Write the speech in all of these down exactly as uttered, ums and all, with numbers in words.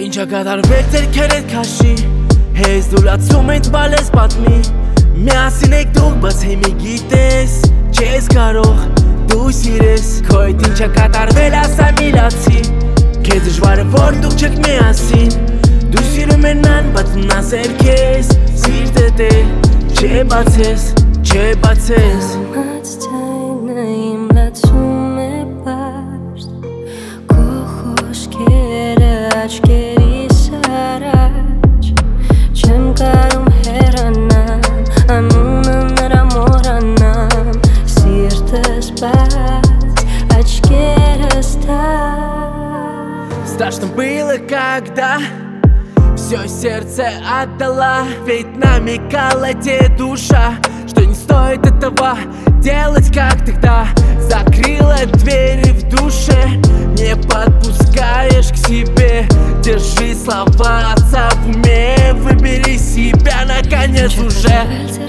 Ինչ ա կատարվել ձերքերդ քաշի Հեզ դուլացում են տվալես պատմի Միասին եք դուք բաց հիմի գիտես Չես կարող դու սիրես Քո հետ ինչ ա կատարվել ասա միլացի Քեզ դժվարը որ դուք չեք միասին Դու սիրում են նան բացում ասեր քեզ Սիրտդ է չէ բացես Չէ բացես Ամաց ձայնը իմ լացում է պարտ Քո խոսքերը աչքերիս առաջ Չեմ կարում հեռանամ Անունը նրա մոռանամ Սիրտս բաց, աչքերս տաք Страшно было, когда Все сердце отдала Ведь намекала тебе душа Что не стоит этого делать, как тогда Закрыла двери в душе Не подпускаешь к себе Держи слова отца в уме Выбери себя наконец уже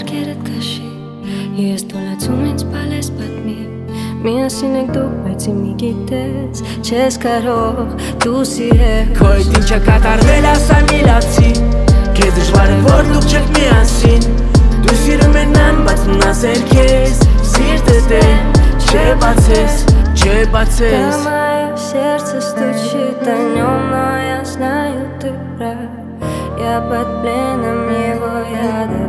Ես դուլացում ինձ պալես պատմի Միասին եք դուք, բայց իմի գիտես Չես կարող դու սիրել Քո հետ ինչ ա կատարվել ասա միլացի Քեզ դժվար է որ դուք չեք միասին Դու սիրում են նան բացում ասեր քեզ Սիրտդ է չէ бацես, չէ бацես Да, мое сердце стучит о нем, но я знаю, ты прав Я под пленом его яда